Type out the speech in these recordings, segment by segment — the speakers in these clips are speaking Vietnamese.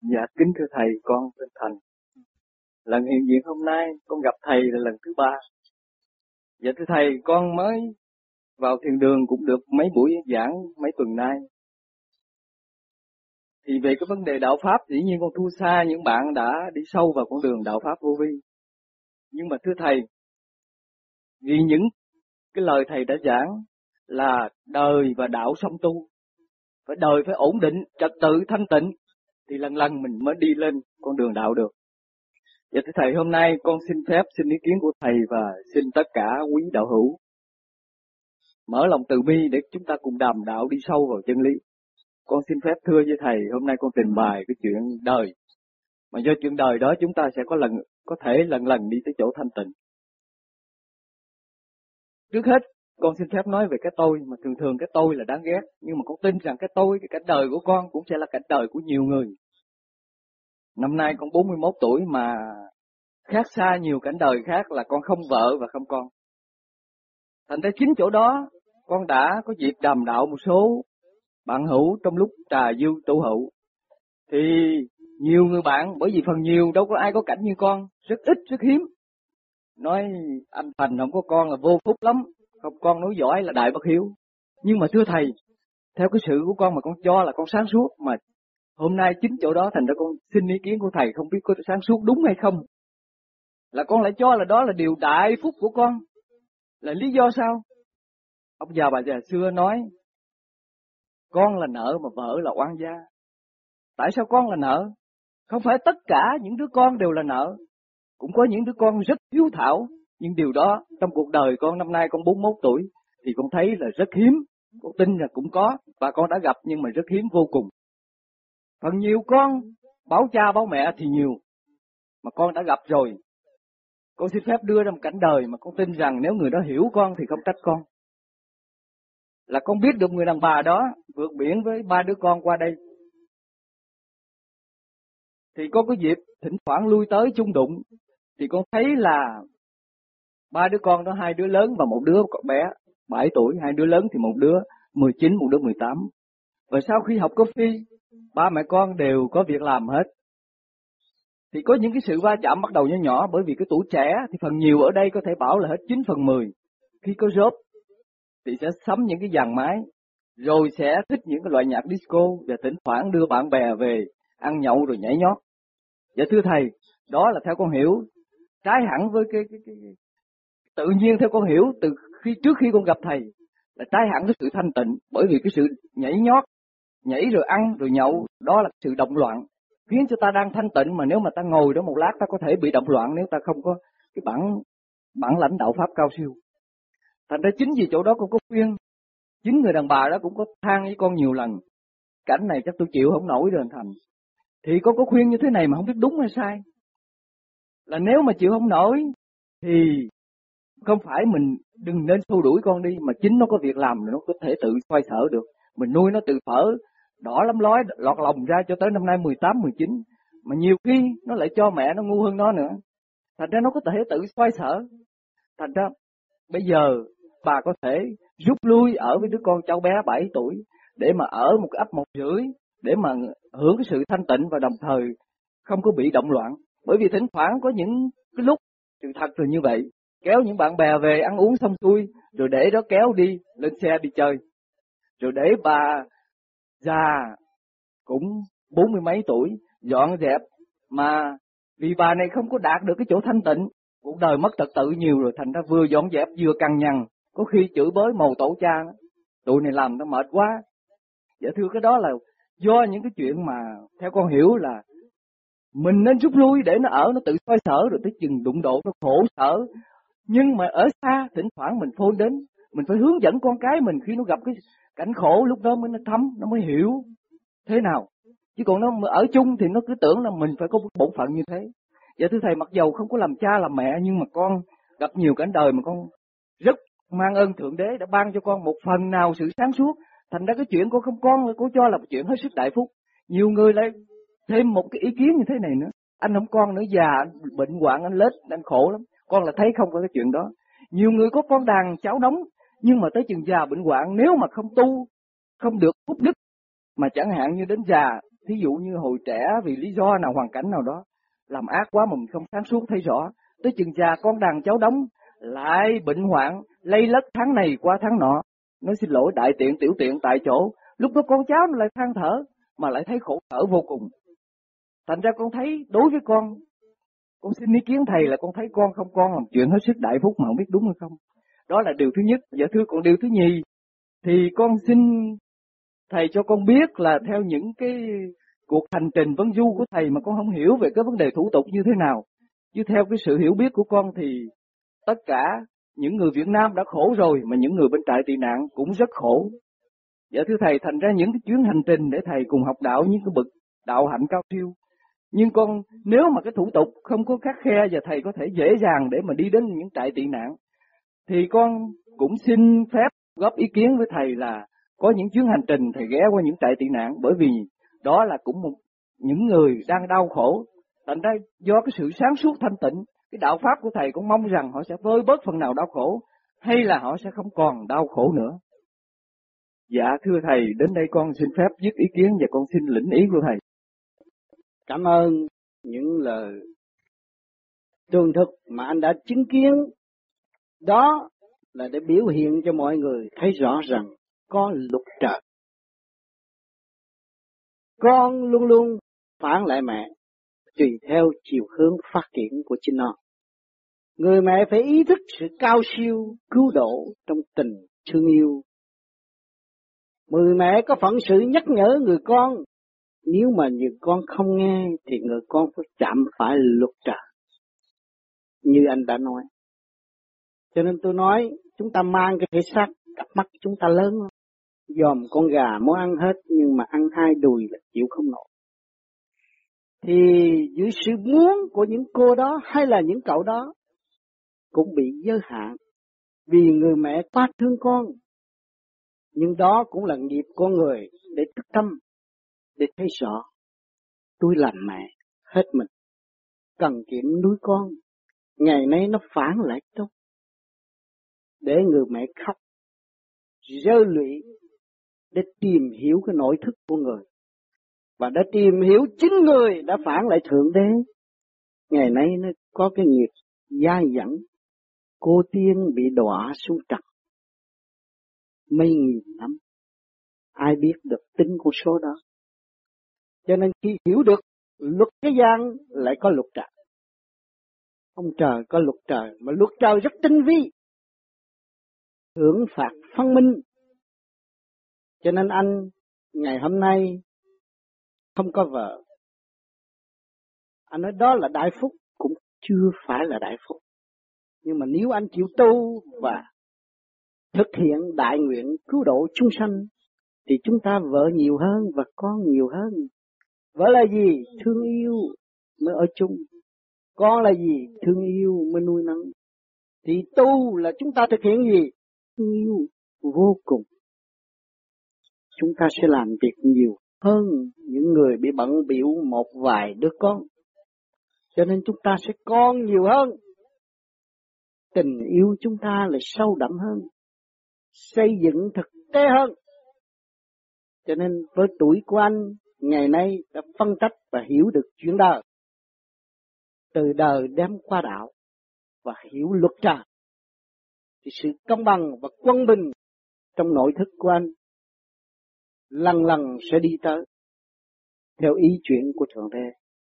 Dạ kính thưa thầy, con tên Thành. Lần hiện diện hôm nay con gặp thầy là lần thứ 3. Dạ thưa thầy, con mới vào thiền đường cũng được mấy buổi giảng mấy tuần nay. Thì về cái vấn đề đạo pháp dĩ nhiên con thua xa những bạn đã đi sâu vào con đường đạo pháp vô vi. Nhưng mà thưa thầy, vì những cái lời thầy đã giảng là đời và đạo song tu, phải đời phải ổn định, trật tự thanh tịnh, thì lần lần mình mới đi lên con đường đạo được. Dạ thưa thầy, hôm nay con xin phép xin ý kiến của thầy và xin tất cả quý đạo hữu mở lòng từ bi để chúng ta cùng đàm đạo đi sâu vào chân lý. Con xin phép thưa với thầy, hôm nay con trình bày cái chuyện đời, mà do chuyện đời đó chúng ta sẽ có thể lần lần đi tới chỗ thanh tịnh. Trước hết, con xin phép nói về cái tôi, mà thường thường cái tôi là đáng ghét, nhưng mà con tin rằng cái tôi, cái cảnh đời của con cũng sẽ là cảnh đời của nhiều người. Năm nay con 41 tuổi mà khác xa nhiều cảnh đời khác là con không vợ và không con. Thành ra chính chỗ đó, con đã có dịp đàm đạo một số bạn hữu trong lúc trà dư tụ hữu. Thì nhiều người bạn, bởi vì phần nhiều đâu có ai có cảnh như con, rất ít, rất hiếm. Nói anh Thành không có con là vô phúc lắm, không con nói giỏi là đại bất hiếu. Nhưng mà thưa thầy, theo cái sự của con mà con cho là con sáng suốt, mà hôm nay chính chỗ đó thành ra con xin ý kiến của thầy, không biết có sáng suốt đúng hay không. Là con lại cho là đó là điều đại phúc của con. Là lý do sao? Ông già bà già xưa nói, con là nợ mà vợ là oan gia. Tại sao con là nợ? Không phải tất cả những đứa con đều là nợ. Cũng có những đứa con rất hiếu thảo, nhưng điều đó trong cuộc đời con, năm nay con 41 tuổi, thì con thấy là rất hiếm. Con tin là cũng có, và con đã gặp nhưng mà rất hiếm vô cùng. Phần nhiều con báo cha báo mẹ thì nhiều, mà con đã gặp rồi. Con xin phép đưa ra một cảnh đời mà con tin rằng nếu người đó hiểu con thì không trách con. Là con biết được người đàn bà đó vượt biển với 3 đứa con qua đây. Thì con có dịp thỉnh thoảng lui tới chung đụng, thì con thấy là 3 đứa con đó, 2 đứa lớn và một đứa còn bé 7 tuổi, 2 đứa lớn thì một đứa 19, một đứa 18. Và sau khi học coffee, ba mẹ con đều có việc làm hết. Thì có những cái sự va chạm bắt đầu nhỏ nhỏ, bởi vì cái tuổi trẻ thì phần nhiều ở đây có thể bảo là hết 9/10. Khi có job thì sẽ sắm những cái dàn máy, rồi sẽ thích những cái loại nhạc disco, và thỉnh thoảng đưa bạn bè về ăn nhậu rồi nhảy nhót. Dạ thưa thầy, đó là theo con hiểu trái hẳn với cái tự nhiên. Theo con hiểu từ trước khi con gặp thầy là trái hẳn với sự thanh tịnh, bởi vì cái sự nhảy nhót, nhảy rồi ăn rồi nhậu, đó là sự động loạn, khiến cho ta đang thanh tịnh, mà nếu mà ta ngồi đó một lát ta có thể bị động loạn nếu ta không có cái bản lãnh đạo pháp cao siêu. Thành ra chính vì chỗ đó con có khuyên, chính người đàn bà đó cũng có than với con nhiều lần, cảnh này chắc tôi chịu không nổi rồi anh Thành. Thì con có khuyên như thế này mà không biết đúng hay sai. Là nếu mà chịu không nổi thì không phải mình đừng nên xua đuổi con đi, mà chính nó có việc làm nó có thể tự xoay sở được. Mình nuôi nó từ phở đỏ lắm lói lọt lòng ra cho tới năm nay 18, 19, mà nhiều khi nó lại cho mẹ nó ngu hơn nó nữa. Thành ra nó có thể tự xoay sở. Thành ra bây giờ bà có thể rút lui ở với đứa con cháu bé 7 tuổi để mà ở một cái ấp 1,5 để mà hưởng cái sự thanh tịnh và đồng thời không có bị động loạn. Bởi vì thỉnh thoảng có những cái lúc sự thật là như vậy, kéo những bạn bè về ăn uống xong xuôi rồi để đó kéo đi lên xe đi chơi, rồi để bà già cũng 40 mấy tuổi dọn dẹp, mà vì bà này không có đạt được cái chỗ thanh tịnh, cuộc đời mất trật tự nhiều rồi, thành ra vừa dọn dẹp vừa cằn nhằn, có khi chửi bới mầu tổ cha nó. Tụi này làm nó mệt quá. Dạ thưa, cái đó là do những cái chuyện mà theo con hiểu là mình nên rút lui để nó ở, nó tự xoay sở, rồi tới chừng đụng độ nó khổ sở. Nhưng mà ở xa thỉnh thoảng mình phone đến, mình phải hướng dẫn con cái mình khi nó gặp cái cảnh khổ, lúc đó mới nó thấm, nó mới hiểu thế nào. Chứ còn nó ở chung thì nó cứ tưởng là mình phải có bổn phận như thế. Dạ thưa thầy, mặc dầu không có làm cha làm mẹ, nhưng mà con gặp nhiều cảnh đời mà con rất mang ơn Thượng Đế đã ban cho con một phần nào sự sáng suốt. Thành ra cái chuyện con không con là cô cho là một chuyện hết sức đại phúc. Nhiều người lại thêm một cái ý kiến như thế này nữa: anh không con nữa, già, anh bệnh hoạn, anh lết, anh khổ lắm. Con là thấy không có cái chuyện đó. Nhiều người có con đàn cháu nóng, nhưng mà tới chừng già bệnh hoạn, nếu mà không tu, không được phúc đức, mà chẳng hạn như đến già thí dụ như hồi trẻ vì lý do nào, hoàn cảnh nào đó, làm ác quá mà mình không sáng suốt thấy rõ, tới chừng già con đàn cháu đống lại bệnh hoạn, lây lất tháng này qua tháng nọ, nói xin lỗi đại tiện tiểu tiện tại chỗ, lúc đó con cháu nó lại than thở, mà lại thấy khổ sở vô cùng. Thành ra con thấy đối với con xin ý kiến thầy là con thấy con làm chuyện hết sức đại phúc mà không biết đúng hay không. Đó là điều thứ nhất. Dạ thưa, còn điều thứ nhì thì con xin thầy cho con biết là theo những cái cuộc hành trình vân du của thầy mà con không hiểu về cái vấn đề thủ tục như thế nào. Chứ theo cái sự hiểu biết của con thì tất cả những người Việt Nam đã khổ rồi, mà những người bên trại tị nạn cũng rất khổ. Dạ thưa thầy, thành ra những cái chuyến hành trình để thầy cùng học đạo những cái bậc đạo hạnh cao siêu. Nhưng con nếu mà cái thủ tục không có khắt khe và thầy có thể dễ dàng để mà đi đến những trại tị nạn, thì con cũng xin phép góp ý kiến với thầy là có những chuyến hành trình thầy ghé qua những trại tị nạn, bởi vì đó là cũng những người đang đau khổ. Thành ra do cái sự sáng suốt thanh tịnh, cái đạo pháp của thầy cũng mong rằng họ sẽ vơi bớt phần nào đau khổ, hay là họ sẽ không còn đau khổ nữa. Dạ thưa thầy, đến đây con xin phép viết ý kiến và con xin lĩnh ý của thầy. Cảm ơn những lời tường thực mà anh đã chứng kiến. Đó là để biểu hiện cho mọi người thấy rõ rằng có luật trời. Con luôn luôn phản lại mẹ, tùy theo chiều hướng phát triển của chính nó. Người mẹ phải ý thức sự cao siêu cứu độ trong tình thương yêu. Người mẹ có phận sự nhắc nhở người con. Nếu mà người con không nghe thì người con phải chạm phải luật trời, như anh đã nói. Cho nên tôi nói chúng ta mang cái thể xác, cặp mắt chúng ta lớn lắm. Dòm con gà muốn ăn hết nhưng mà ăn hai đùi là chịu không nổi. Thì dưới sự muốn của những cô đó hay là những cậu đó cũng bị giới hạn vì người mẹ quá thương con. Nhưng đó cũng là nghiệp con người để thức tâm, để thấy rõ tôi làm mẹ hết mình, cần kiệm nuôi con. Ngày nay nó phản lại đâu, để người mẹ khóc rơi lụy để tìm hiểu cái nội thức của người, và đã tìm hiểu chính người đã phản lại Thượng Đế. Ngày nay nó có cái nghiệp dai dẫn, cô tiên bị đọa xuống trần mấy nghìn năm, ai biết được tính con số đó. Cho nên khi hiểu được luật thế gian lại có luật trời. Ông trời có luật trời, mà luật trời rất tinh vi, thưởng phạt phân minh. Cho nên anh ngày hôm nay không có vợ, anh nói đó là đại phúc, cũng chưa phải là đại phúc. Nhưng mà nếu anh chịu tu và thực hiện đại nguyện cứu độ chúng sanh thì chúng ta vợ nhiều hơn và con nhiều hơn. Vợ là gì? Thương yêu mới ở chung. Con là gì? Thương yêu mới nuôi nấng. Thì tu là chúng ta thực hiện gì? Thương yêu vô cùng. Chúng ta sẽ làm việc nhiều hơn những người bị bận bịu một vài đứa con. Cho nên chúng ta sẽ con nhiều hơn. Tình yêu chúng ta lại sâu đậm hơn, xây dựng thực tế hơn. Cho nên với tuổi của anh ngày nay đã phân tích và hiểu được chuyện đời, từ đời đem qua đạo và hiểu luật trời, thì sự công bằng và quân bình trong nội thức của anh lần lần sẽ đi tới theo ý chuyện của Thượng Đế.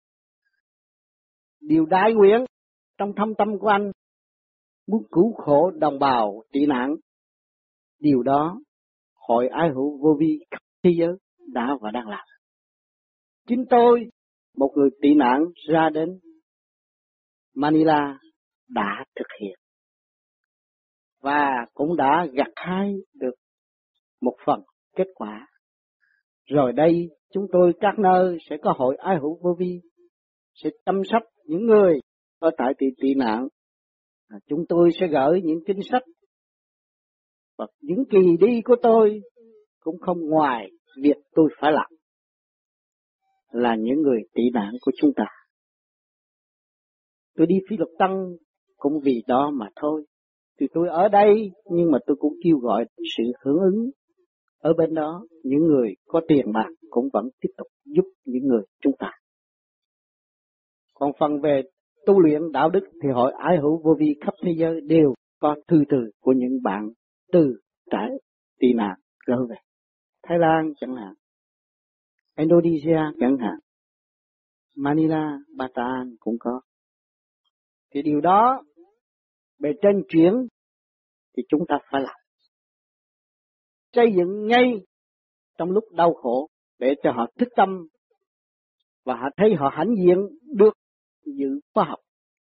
Điều đại nguyện trong thâm tâm của anh muốn cứu khổ đồng bào tị nạn, điều đó Hội Ái Hữu Vô Vi khắp thế giới đã và đang làm. Chính tôi, một người tị nạn ra đến Manila, đã thực hiện và cũng đã gặt hái được một phần kết quả. Rồi đây chúng tôi các nơi sẽ có Hội Ái Hữu Vô Vi sẽ chăm sóc những người ở tại tị nạn. Chúng tôi sẽ gửi những kinh sách, và những kỳ đi của tôi cũng không ngoài việc tôi phải làm là những người tị nạn của chúng ta. Tôi đi Phi Luật Tân cũng vì đó mà thôi. Thì tôi ở đây nhưng mà tôi cũng kêu gọi sự hưởng ứng ở bên đó những người có tiền bạc cũng vẫn tiếp tục giúp những người chúng ta. Còn phần về tu luyện đạo đức thì hội ái hữu vô vi khắp thế giới đều có thư từ của những bạn từ trại tị nạn trở về. Thái Lan chẳng hạn, Indonesia chẳng hạn, Manila, Bataan cũng có. Thì điều đó bề trên chuyển thì chúng ta phải làm. Xây dựng ngay trong lúc đau khổ để cho họ thức tâm và họ thấy họ hãnh diện được giữ khoa học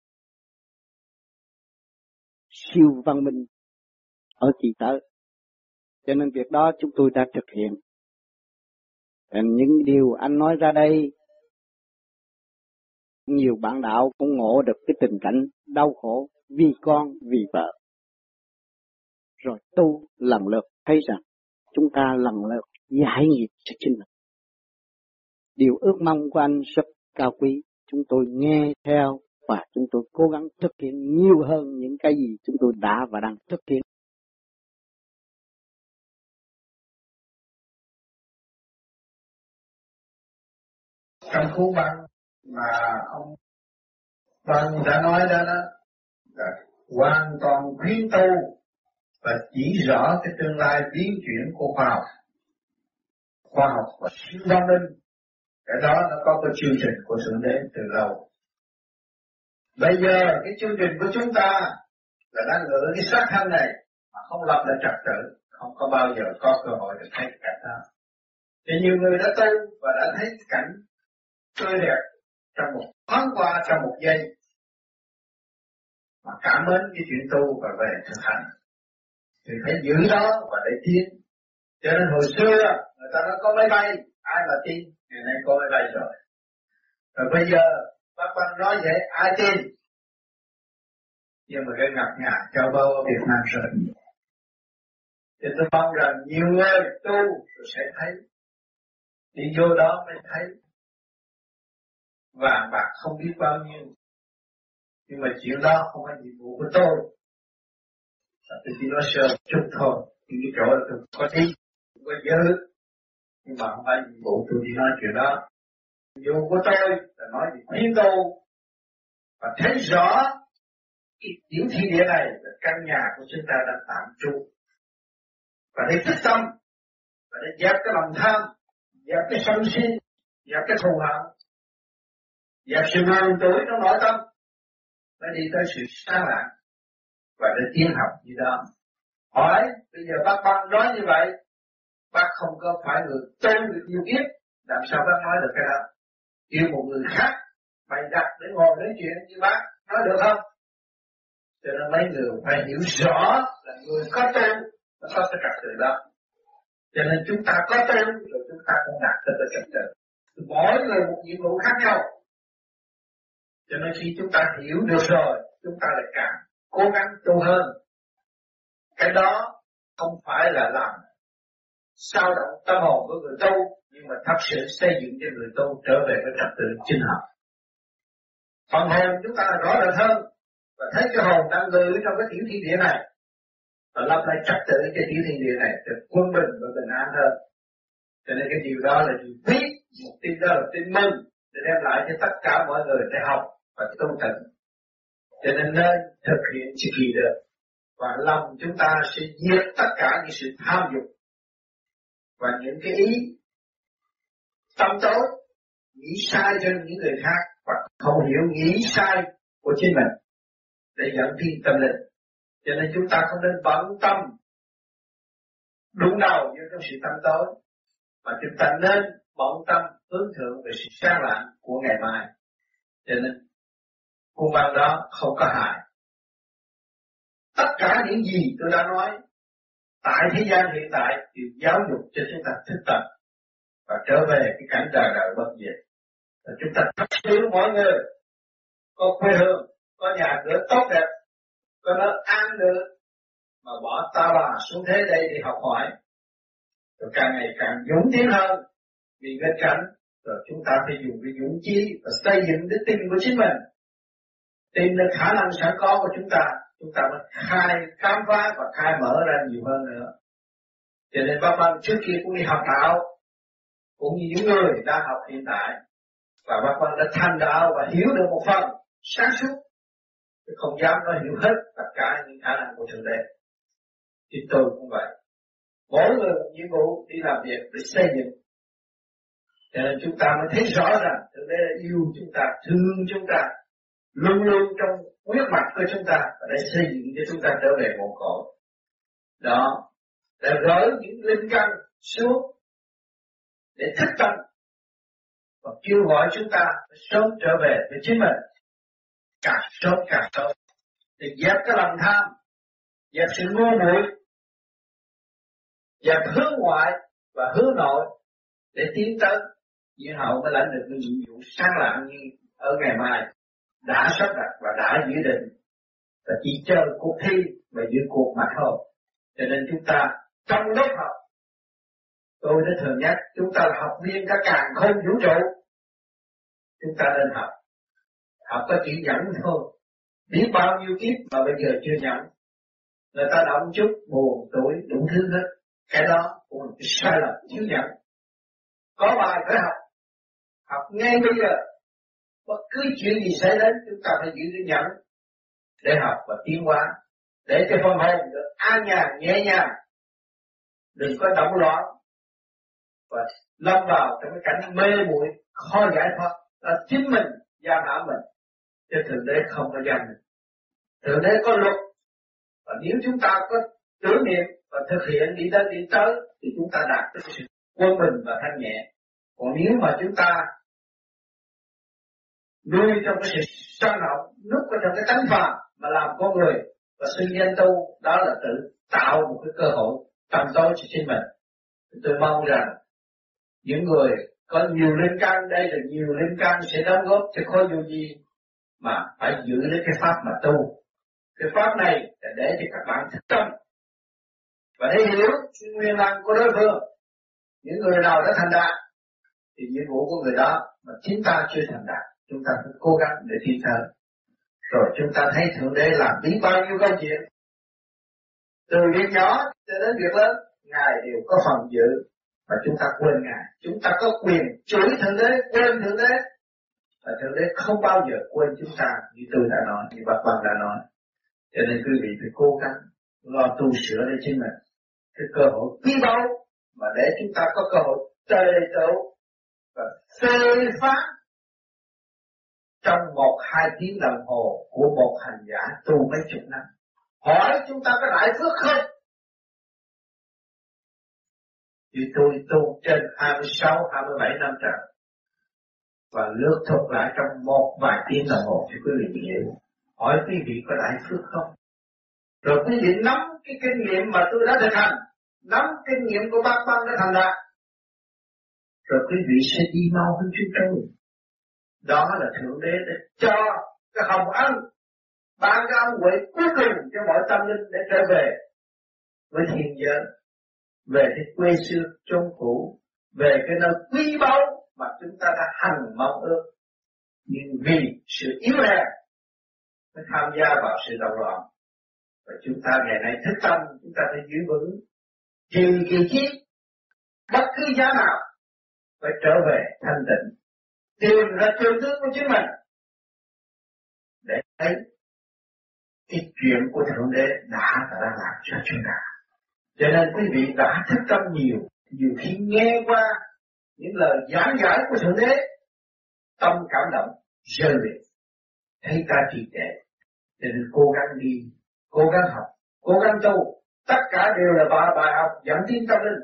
siêu văn minh ở kỳ tới. Cho nên việc đó chúng tôi đã thực hiện. Những điều anh nói ra đây, nhiều bạn đạo cũng ngộ được cái tình cảnh đau khổ vì con, vì vợ. Rồi tu lần lượt thấy rằng chúng ta lần lượt giải nghiệp cho chính mình. Điều ước mong của anh rất cao quý, chúng tôi nghe theo và chúng tôi cố gắng thực hiện nhiều hơn những cái gì chúng tôi đã và đang thực hiện. Trong cuốn băng mà ông Văn đã nói đó là hoàn toàn khuyến tu và chỉ rõ cái tương lai biến chuyển của khoa học và siêu văn minh. Cái đó nó có cái chương trình của Thượng Đế từ lâu. Bây giờ cái chương trình của chúng ta là đang ngự cái xác thân này mà không lập lại trật tự, không có bao giờ có cơ hội được thấy cái cảnh đó. Thì nhiều người đã tu và đã thấy cảnh tươi đẹp trong một thoáng qua, trong một giây, mà cảm mến cái chuyện tu và về thực hành thì phải giữ đó và để tiến. Cho nên hồi xưa người ta nói có máy bay, ai mà tin, ngày nay có máy bay rồi. Rồi bây giờ bác Văn nói vậy ai tin? Nhưng mà cái ngặt ngà châu Âu ở Việt Nam rất nhiều. Thì tôi mong rằng nhiều người tu rồi sẽ thấy, đi vô đó mới thấy vàng bạc không biết bao nhiêu. Nhưng mà chuyện đó không phải nhiệm vụ của tôi. Tôi chỉ nói sơ chút thôi. Nhưng cái chỗ tôi có đi, có dư. Nhưng mà không phải nhiệm vụ tôi chỉ nói chuyện đó. Nhiệm vụ của tôi là nói về khuyến tu và thấy rõ cái tiểu thiên địa này là căn nhà của chúng ta đang tạm trú. Và để thức tâm, và để dẹp cái lòng tham, dẹp cái sân si, dẹp cái thù hận, dẹp sự buồn tối trong nội tâm, nó đi tới sự sáng lạng và để tiến học như đó. Hỏi bây giờ bác nói như vậy, bác không có phải người tu được nhiều kiếp, làm sao bác nói được cái đó? Kêu một người khác bày đặt để ngồi nói chuyện như bác nói được không? Cho nên mấy người phải hiểu rõ là người có tu nó có cái trật tự đó. Cho nên chúng ta có tu rồi chúng ta cũng đạt tới cái trật tự. Mỗi người một nhiệm vụ khác nhau. Cho nên khi chúng ta hiểu được rồi, chúng ta lại càng cố gắng tu hơn. Cái đó không phải là làm sao động tâm hồn của người tu, nhưng mà thật sự xây dựng cho người tu trở về với trật tự chính hợp. Phần hồn chúng ta rõ rệt hơn và thấy cái hồn đang ngự trong cái tiểu thiên địa này và lập lại trật tự cho tiểu thiên địa này được quân bình và bình an hơn. Cho nên cái điều đó là điều quý, một tin đó là tin mừng để đem lại cho tất cả mọi người để học và tu tịnh. Cho nên thực hiện sự kỳ được và lòng chúng ta sẽ diệt tất cả những sự tham dục và những cái ý tâm tối nghĩ sai cho những người khác và không hiểu nghĩ sai của chính mình để dẫn tiến tâm linh. Cho nên chúng ta không nên bận tâm đụng đầu với trong sự tâm tối, mà chúng ta nên bận tâm hướng thượng về sự sáng lạng của ngày mai. Cho nên cuốn băng đó không có hại. Tất cả những gì tôi đã nói tại thế gian hiện tại đều giáo dục cho chúng ta thức tâm và trở về cái cảnh đời đời bất diệt. Chúng ta thật sự mọi người có quê hương, có nhà cửa tốt đẹp, có nơi an được mà bỏ ta bà xuống thế đây để học hỏi, rồi càng ngày càng dũng tiến hơn vì nghịch cảnh. Rồi chúng ta phải dùng cái dũng chí và xây dựng đức tin của chính mình, tin được khả năng sẵn có của chúng ta mới khai khám phá và khai mở ra nhiều hơn nữa. Cho nên bác Văn trước kia cũng đi học đạo, cũng như những người đang học hiện tại, và bác Văn đã thành đạo và hiểu được một phần sáng suốt, không dám nói hiểu hết tất cả những khả năng của Thượng Đế. Thì tôi cũng vậy, mỗi người một nhiệm vụ đi làm việc để xây dựng. Cho nên chúng ta mới thấy rõ rằng Thượng Đế đã yêu chúng ta, thương chúng ta, luôn luôn trong huyết mạch của chúng ta, và để xây dựng cho chúng ta trở về nguồn cội. Đó, để gỡ những linh căn xuống để thức tâm và kêu gọi chúng ta sớm trở về với chính mình, càng sớm để dẹp cái lòng tham, dẹp sự ngu muội, dẹp hướng ngoại và hướng nội để tiến tới. Như hậu mới lãnh được những nhiệm vụ sáng lạng như ở ngày mai đã sắp đặt và đã dự định, và chỉ chờ cuộc thi và dự cuộc mà thôi. Cho nên chúng ta trong lớp học, tôi đã thường nhắc chúng ta là học viên cả càn khôn vũ trụ. Chúng ta nên học có chỉ nhẫn thôi. Biết bao nhiêu kiếp mà bây giờ chưa nhẫn. Người ta động chút buồn tuổi đủ thứ hết. Cái đó cũng là cái sai lầm thiếu nhẫn. Có bài phải học ngay bây giờ. Bất cứ chuyện gì xảy đến chúng ta phải giữ cái nhẫn để học và tiến hóa, để cho phần hồn được an nhàn nhẹ nhàng, đừng có động loạn và lâm vào trong cái cảnh mê muội khó giải thoát. Là chính mình giam hãm mình, chứ Thượng Đế không có giam mình. Thượng Đế có luật, và nếu chúng ta có tưởng niệm và thực hiện đi đến đi tới thì chúng ta đạt được sự quân bình và thanh nhẹ. Còn nếu mà chúng ta nuôi trong cái sự sân hận, núp ở trong cái tánh phàm mà làm con người và sinh nhân tu, đó là tự tạo một cái cơ hội tầm tối cho chính mình. Tôi mong rằng những người có nhiều linh căn, đây là nhiều linh căn sẽ đóng góp cho khối vô vi, mà phải giữ lấy cái pháp mà tu. Cái pháp này là để cho các bạn thức tâm và để hiểu sự nguyên năng của đối phương. Những người nào đã thành đạt thì nhiệm vụ của người đó, mà chính ta chưa thành đạt, chúng ta phải cố gắng để tiến tới. Rồi chúng ta thấy Thượng Đế làm biết bao nhiêu câu chuyện, từ việc nhỏ cho đến việc lớn, Ngài đều có phần dự, và chúng ta quên Ngài. Chúng ta có quyền chửi Thượng Đế, quên Thượng Đế, và Thượng Đế không bao giờ quên chúng ta, như tôi đã nói, như bác Văn đã nói. Cho nên quý vị phải cố gắng lo tu sửa để chính mình. Cái cơ hội quý báu mà để chúng ta có cơ hội tề tựu và phê phán trong 1-2 tiếng đồng hồ của một hành giả tu mấy chục năm. Hỏi chúng ta có đại phước không? Vì tôi tu trên 26-27 năm trời, và lược thuộc lại trong một vài tiếng đồng hồ cho quý vị hiểu. Hỏi quý vị có đại phước không? Rồi quý vị nắm cái kinh nghiệm mà tôi đã thực hành, nắm kinh nghiệm của bác Văn đã thành đạt, rồi quý vị sẽ đi mau hơn chúng tôi. Đó là Thượng Đế để cho cái hồng ân, ban cái ân huệ cuối cùng cho mọi tâm linh để trở về với thiên giới, về cái quê xưa chốn cũ, về cái nơi quý báu mà chúng ta đã hằng mong ước. Nhưng vì sự yếu hèn mới tham gia vào sự động loạn. Và chúng ta ngày nay thức tâm, chúng ta phải giữ vững trì kỳ chí, bất cứ giá nào phải trở về thanh tịnh, tìm ra chân tướng của chính mình để thấy cái chuyện của Thượng Đế đã làm cho chúng ta. Cho nên quý vị đã thức tâm nhiều khi nghe qua những lời giảng giải của Thượng Đế, tâm cảm động, rơi về, thấy ta trì trệ. Cho nên cố gắng đi, cố gắng học, cố gắng tu, tất cả đều là bài học dẫn tiến tâm linh.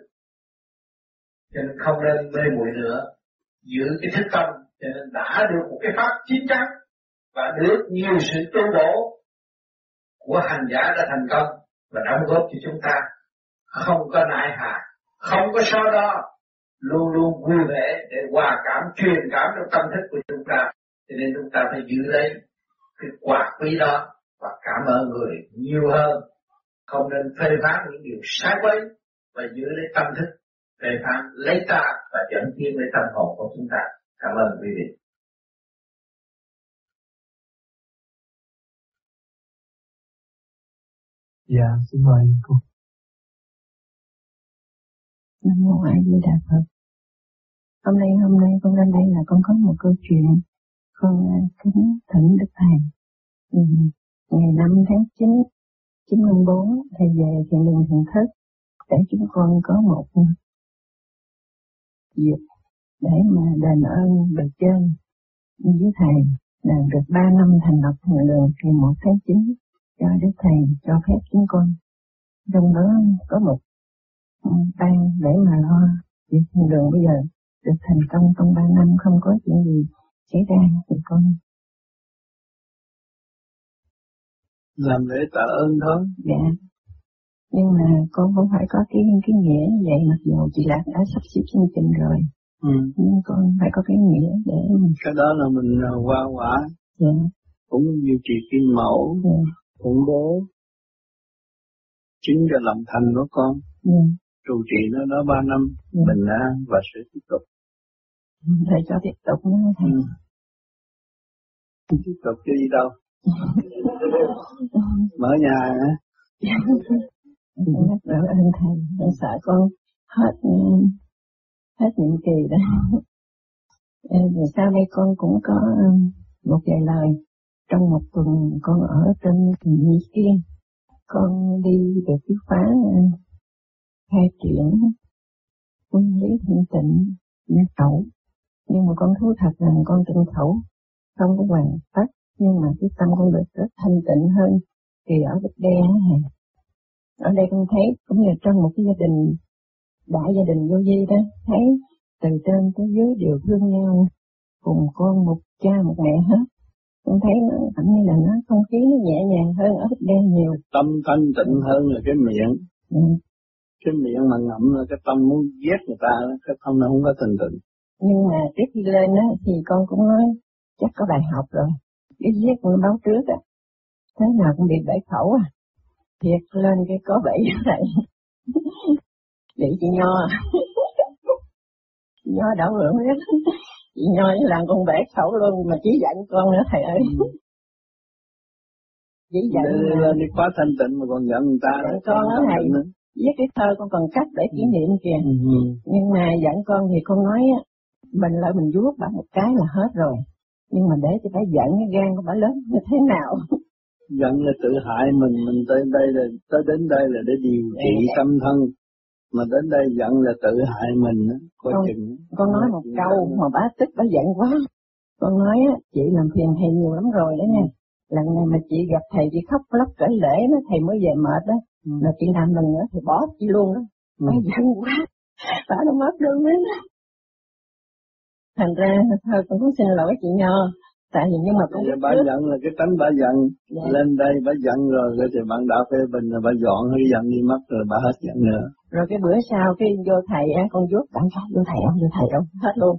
Cho nên không nên mê muội nữa, giữ cái thức tâm. Cho nên đã được một cái pháp chín chắn và được nhiều sự tu bổ của hành giả đã thành công và đóng góp cho chúng ta. Không có nại hà, không có so đo, luôn luôn vui vẻ để hòa cảm, truyền cảm trong tâm thức của chúng ta. Cho nên chúng ta phải giữ lấy cái quả quý đó và cảm ơn người nhiều hơn. Không nên phê phán những điều sai quấy, và giữ lấy tâm thức phê phán lấy ta và dẫn tiến lấy tâm hồn của chúng ta. Cảm ơn quý vị. Dạ, xin mời cô. Nam mô A Di Đà Phật. Hôm nay con đến đây là con có một câu chuyện. Con kính thỉnh Đức Thầy. Ngày 5 tháng 9, 94 Thầy về thiền đường Thiền Thất để chúng con có một dịp để mà đền ơn bề trên với Thầy là được 3 năm thành lập thiền đường ngày 1 tháng 9 cho Đức Thầy cho phép chúng con. Trong đó có một ban để mà lo việc thiền đường bây giờ được thành công trong 3 năm, không có chuyện gì xảy ra thì con làm lễ tạ ơn thôi. Dạ. Nhưng mà con cũng phải có cái nghĩa như vậy, mặc dù chị Lạc đã sắp xếp chương trình rồi. Nhưng con phải có cái nghĩa để cái đó là mình qua quả. Dạ. Cũng duy trì kim mẫu. Dạ. Cũng bố chính cho lòng thành của con. Dạ. Trụ trì nó đó 3 năm. Dạ. Bình an và sẽ tiếp tục. Thầy cho tiếp tục nữa thầy. Tiếp tục chứ đi đâu. Mở nhà hả? Con rất rõ ơn thầy. Con sợ con hết nhiệm kỳ đó. Rồi sau đây con cũng có một vài lời. Trong một tuần con ở trên Nhị Kiên, con đi được cái khóa khai triển quân lý thanh tịnh nhân khẩu. Nhưng mà con thú thật rằng con tinh khẩu không có hoàn tất, nhưng mà cái tâm con được rất thanh tịnh hơn thì ở Bích Đe. Ở đây con thấy cũng như trong một cái gia đình, đại gia đình vô vi đó, thấy từ trên tới dưới đều thương nhau, cùng con một cha một mẹ hết. Con thấy nó cảm như là nó không khí nó nhẹ nhàng hơn ở Bích Đe nhiều. Tâm thanh tịnh hơn là cái miệng. Cái miệng mà ngậm là cái tâm muốn giết người ta, cái tâm nó không có thanh tịnh. Nhưng mà trước khi lên á thì con cũng nói chắc có bài học rồi. Cái giết con báo trước á, thế nào cũng bị bể khẩu à. Thiệt lên cái có bể vậy. Để chị Nho. Chị Nho đảo hưởng hết. Chị Nho với làm con bể khẩu luôn mà chỉ dặn con nữa thầy ơi. Chỉ dặn lên đi quá thanh tịnh mà còn giận người ta. Con đó thầy. Viết cái thơ con còn cắt để kỷ niệm kìa. Nhưng mà dặn con thì con nói á, mình lại mình vuốt bà một cái là hết rồi. Nhưng mà để cho bà giận cái gan của bà lớn như thế nào? Giận là tự hại mình tới đến đây là để điều trị tâm thân. Mà đến đây giận là tự hại mình á, coi chừng. Con nói một câu mà bà tức bà giận quá. Con nói á, chị làm phiền thầy nhiều lắm rồi đó nha. Lần này mà chị gặp thầy chị khóc lóc cỡ lễ đó, thầy mới về mệt đó. Mà chị làm lần nữa thì bỏ chị luôn đó. Bà giận quá. Bà nó mất luôn đó. Thành ra thôi con cũng xin lỗi chị Nho. Tại vì nhưng mà con bà giận là cái tánh bà giận. Dạ. Lên đây bà giận rồi thì bạn đạo phê bình là bà dọn cái giận đi mất rồi bà hết giận nữa. Rồi cái bữa sau cái vô thầy á, con vuốt bạn khác vô thầy không hết luôn.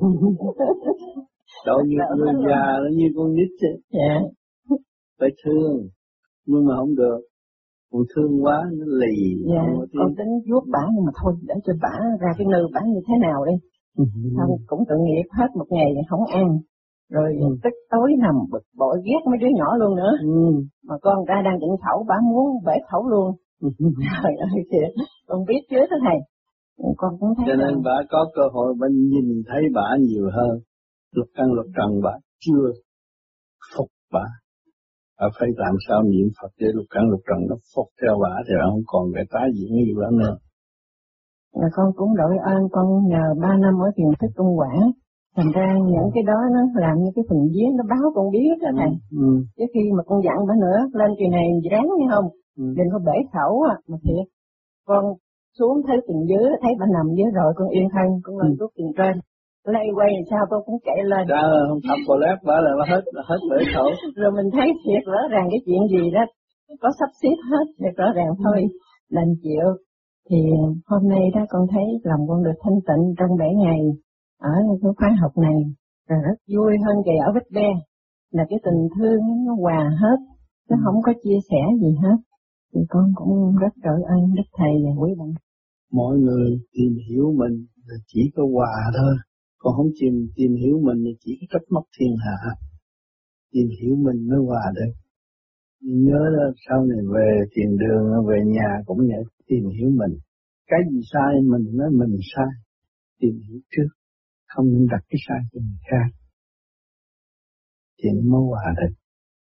Đâu như người già nó như con nít chứ. Dạ. Phải thương nhưng mà không được. Con thương quá nó lì. Dạ. Con tính vuốt bả nhưng mà thôi để cho bả ra cái nơi bả như thế nào đi. Xong cũng tội nghiệp hết một ngày không ăn. Rồi tức tối nằm bực bội ghét mấy đứa nhỏ luôn nữa. Mà con ra đang định khẩu bả muốn bể khẩu luôn. Trời ơi kìa, con biết trước đó thầy. Con cũng thấy. Cho nên bà có cơ hội bà nhìn thấy bà nhiều hơn. Lục căn lục trần bà chưa phục bà. Bà phải làm sao niệm Phật để lục căn lục trần nó phục theo bà thì không còn cái tái diễn nhiều lắm nữa. Và con cũng đội ơn con nhờ 3 năm ở thiền thất công quả. Thành ra những cái đó nó làm như cái phần vía nó báo con biết đó thầy. Chứ khi mà con dặn bà nữa lên kỳ này ráng nghe không? Đừng có bể khẩu à. Mà thiệt con xuống thấy tiền dưới thấy bà nằm dưới rồi con yên thân con lên rút tiền trên. Lay quay làm sao tôi cũng chạy lên. Ra không thập cô lát bà là hết bể khẩu. Rồi mình thấy thiệt rõ ràng cái chuyện gì đó có sắp xếp hết thiệt rõ ràng thôi. Đành chịu. Thì hôm nay đó con thấy lòng con được thanh tịnh trong 7 ngày ở cái khóa học này, rồi rất vui hơn kỳ ở Bích Đe, là cái tình thương nó hòa hết, nó không có chia sẻ gì hết. Thì con cũng rất cảm ơn Đức Thầy và quý bạn. Mọi người tìm hiểu mình là chỉ có hòa thôi, còn không tìm hiểu mình là chỉ có trách móc thiên hạ. Tìm hiểu mình mới hòa được. Nhớ đó, sau này về thiền đường, về nhà cũng vậy, tìm hiểu mình. Cái gì sai mình nói mình sai, tìm hiểu trước, không nên đặt cái sai cho người khác. Chuyện mới hòa được.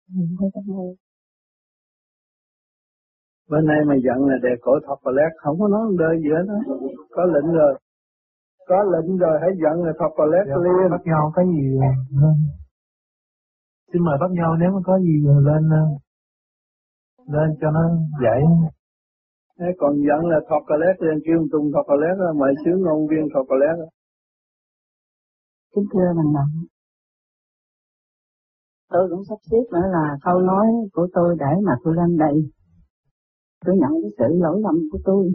Bữa nay mà giận là đề cổ thọt và lét, không có nói đời gì hết đó. Có lệnh rồi. Có lệnh rồi, hãy giận là thọt và lét liền. Bắt nhau cái gì lên. Xin mời bắt nhau nếu mà có gì lên cho nó dễ. Thế còn giận là thọt và lét liền, kêu tung thọt và lét, mời sướng ngôn viên thọt và lét. Kính thưa mình bạn, tôi cũng sắp xếp nữa là câu nói của tôi để mà tôi lên đây. Tôi nhận cái sự lỗi lầm của tôi.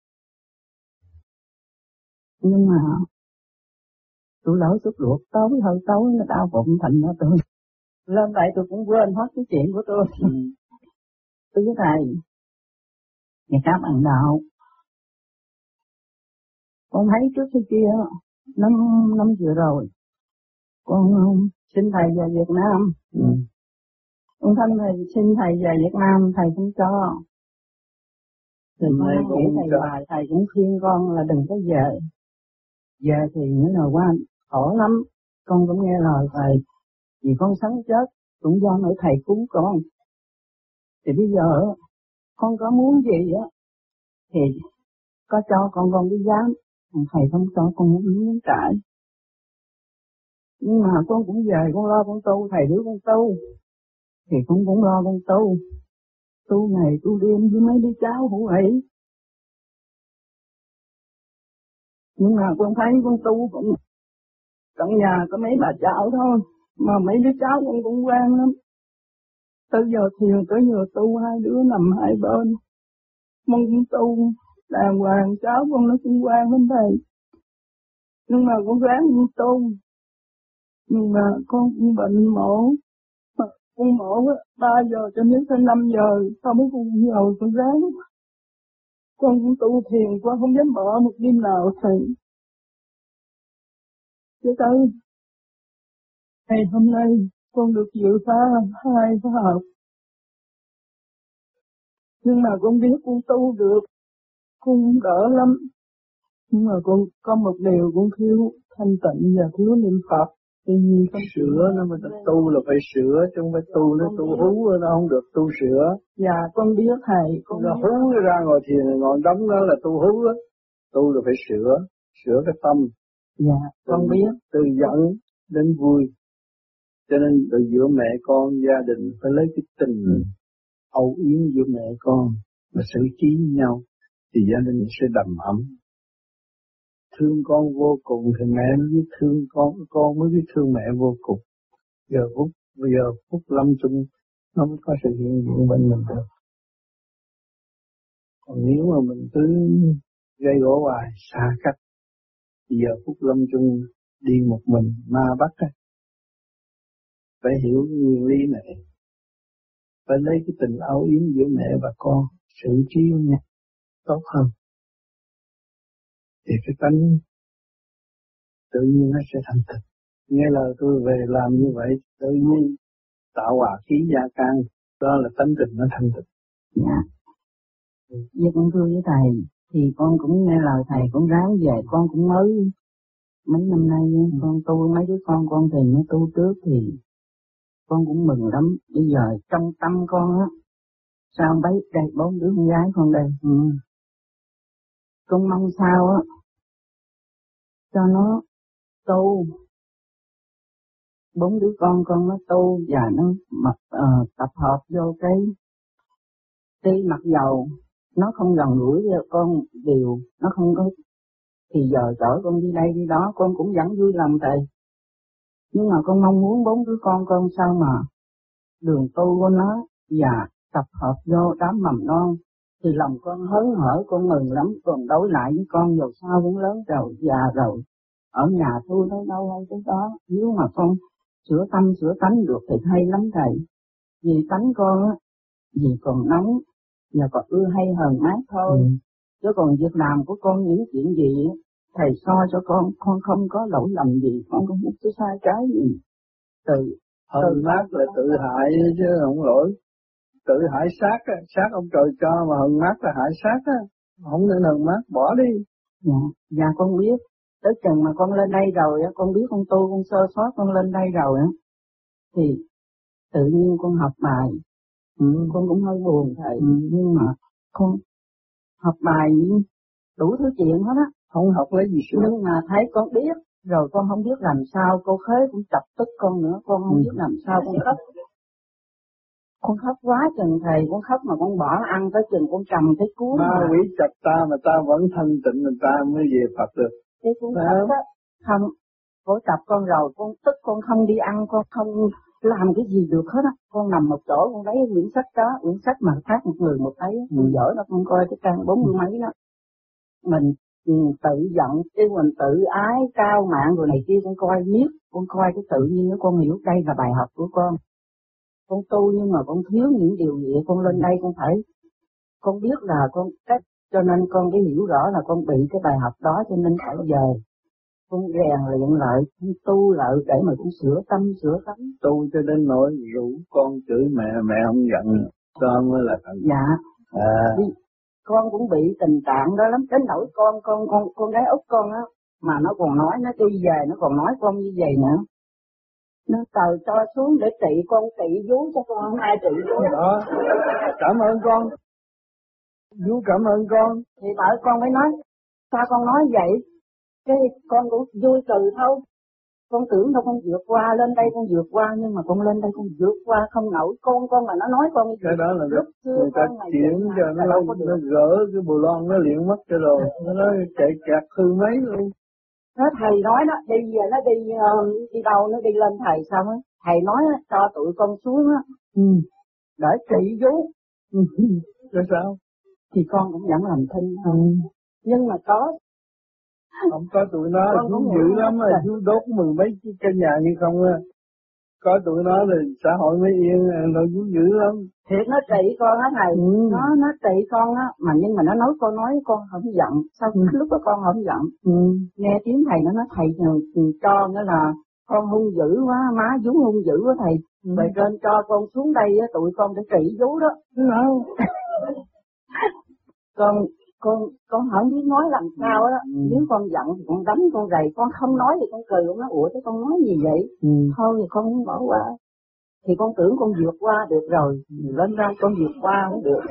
Nhưng mà tôi lỡ chút ruột tối, hơi tối nó đau bụng thành ra tôi lên đây tôi cũng quên hết cái chuyện của tôi. Tôi với thầy, ngày các bạn đạo, con thấy trước khi kia, năm vừa rồi, con xin thầy về Việt Nam. Con xin thầy về Việt Nam, thầy cũng cho. Thầy thầy cũng khuyên con là đừng có về. Về thì những lời qua khổ lắm, con cũng nghe lời thầy. Vì con sống chết cũng do nơi thầy cứu con. Thì bây giờ con có muốn gì á thì có cho con đi giám, thầy không cho con muốn miếng trại. Nhưng mà con cũng về, con lo con tu, thầy đứa con tu thì con cũng lo con tu. Tu ngày tu đêm với mấy đứa cháu hữu ấy. Nhưng mà con thấy con tu cũng trong nhà có mấy bà cháu thôi, mà mấy đứa cháu con cũng quen lắm. Tới giờ thiền, tới giờ tu, hai đứa nằm hai bên. Con cũng tu, đàng hoàng, cháu con nó cũng quen lắm thầy. Nhưng mà con ráng con tu. Nhưng mà con cũng bệnh mổ. Mà con mổ 3 giờ cho đến tới 5 giờ, sau mới con ngồi con ráng. Con cũng tu thiền, con không dám bỏ một đêm nào thầy. Cho tới ngày hôm nay con được dự khóa 2 khóa học. Nhưng mà con biết con tu được, con cũng đỡ lắm. Nhưng mà con có một điều con thiếu thanh tịnh và thiếu niệm Phật. Vì gì không sửa nó mới tu là phải sửa, chứ không phải tu nó tu hú nó không được tu sửa. Dạ con biết thầy. Con nó hú ra ngồi thiền ngồi đóng đó là tu hú đó. Tu là phải sửa cái tâm. Dạ con biết. Từ giận đến vui. Cho nên từ giữa mẹ con gia đình phải lấy cái tình âu yếm giữa mẹ con mà xử trí với nhau thì gia đình sẽ đầm ấm. Thương con vô cùng thì mẹ mới biết thương con mới biết thương mẹ vô cùng. Bây giờ phút lâm chung nó mới có sự hiện diện bên mình được. Còn nếu mà mình cứ gây gỗ hoài xa cách, giờ phút lâm chung đi một mình ma bắt á, phải hiểu nguyên lý này, phải lấy cái tình âu yếm giữa mẹ và con xử trí với nhau tốt hơn. Thì cái tánh tự nhiên nó sẽ thành thực. Nghe lời tôi về làm như vậy, tự nhiên tạo hòa khí gia can, đó là tánh tình nó thành thực. Dạ. Với con thưa với thầy, thì con cũng nghe lời thầy, con ráng về, con cũng mới mấy năm nay con tu, mấy đứa con thì nó tu trước thì con cũng mừng lắm. Bây giờ trong tâm con á, sao bấy đây 4 đứa con gái con đây, con mong sao á cho nó tu, 4 đứa con nó tu và nó tập hợp vô cái mặc dầu nó không gần gũi với con điều, nó không có thì giờ chở con đi đây đi đó con cũng vẫn vui lòng thầy. Nhưng mà con mong muốn 4 đứa con sao mà đường tu của nó và tập hợp vô đám mầm non thì lòng con hớn hở, con mừng lắm. Còn đối lại với con dù sao cũng lớn rồi, già rồi, ở nhà tôi tới đâu hay tới đó. Nếu mà con sửa tâm sửa tánh được thì hay lắm thầy. Vì tánh con á, vì còn nóng và còn ưa hay hờn ác thôi. Chứ còn việc làm của con những chuyện gì thầy so cho con không có lỗi lầm gì, con không có sai trái gì. Hờn ác là tự hại chứ không lỗi. Tự hại sát ông trời cho mà hờn ác là hại sát á. không nên hờn mát, bỏ đi. Dạ con biết. Tới chừng mà con lên đây rồi á, con biết con tu, con sơ sót, con lên đây rồi á, thì tự nhiên con học bài, con cũng hơi buồn thầy, nhưng mà con học bài đủ thứ chuyện hết á, không học lấy gì sửa. Nhưng mà thấy con biết, rồi con không biết làm sao, cô Khế cũng chọc tức con nữa, con không biết làm sao, con khóc. Con khóc quá chừng thầy, con khóc mà con bỏ ăn tới chừng con trầm cái cuốn. Ma quỷ chặt ta mà ta vẫn thanh tịnh, người ta mới về Phật được. Cái cuốn sách á, không, cô chọc con rồi, con tức, con không đi ăn, con không làm cái gì được hết á. Con nằm một chỗ, con lấy quyển sách đó, quyển sách mà khác một người một thấy, con dở nó, con coi cái trang 40 mấy đó. Mình tự giận, chứ mình tự ái, cao mạng rồi này kia, con coi miết, con coi cái tự nhiên đó, con hiểu đây là bài học của con. Con tu nhưng mà con thiếu những điều gì, con lên đây con phải, con biết là con cách, cho nên con cái hiểu rõ là con bị cái bài học đó cho nên phải về. Con rèn luyện lại, con tu lại để mà con sửa tâm, sửa tánh. Tu cho đến nỗi rủ con chửi mẹ, mẹ không giận, đó mới là thành. Dạ. Con cũng bị tình trạng đó lắm, đến nỗi con gái út con á, mà nó còn nói, nó đi về, nó còn nói con như vậy nữa. Nó cho xuống để trị con, trị vú cho con, không ai trị vú. Đó, cảm ơn con. Vú cảm ơn con. Thì bởi con mới nói, sao con nói vậy? Cái con cũng vui cười thôi. Con tưởng đâu con vượt qua, lên đây con vượt qua, nhưng mà con lên đây con vượt qua không nổi. Con mà nó nói con cái đó là lúc người ta chuyển cho nó gỡ cái bù lon nó liền mất cái rồi, nó nói chạy kẹt hư mấy luôn. Nó thầy nói đó, đi về nó đi đâu nó đi lên thầy xong á, thầy nói cho tụi con xuống á, để trị vú. Rồi sao? Thì con cũng vẫn làm thinh, nhưng mà có. Không có tụi nó vú dữ lắm á, vú đốt 10 mấy căn nhà như không á. Có tụi nó thì xã hội mới yên, nó vú dữ lắm. Thiệt nó trị con á thầy, nó trị con á, mà nhưng mà nó nói con không giận, sao lúc đó con không giận. Nghe tiếng thầy nó nói thầy cho nghĩa là con hung dữ quá, má vú hung dữ quá thầy, bề trên cho con xuống đây á, tụi con để trị vú đó. Con không biết nói làm sao á, nếu con giận thì con đánh, con rầy, con không nói thì con cười, con nói ủa thế con nói gì vậy? Thôi thì con không bỏ qua. Thì con tưởng con vượt qua được rồi, lên ra con vượt qua cũng được.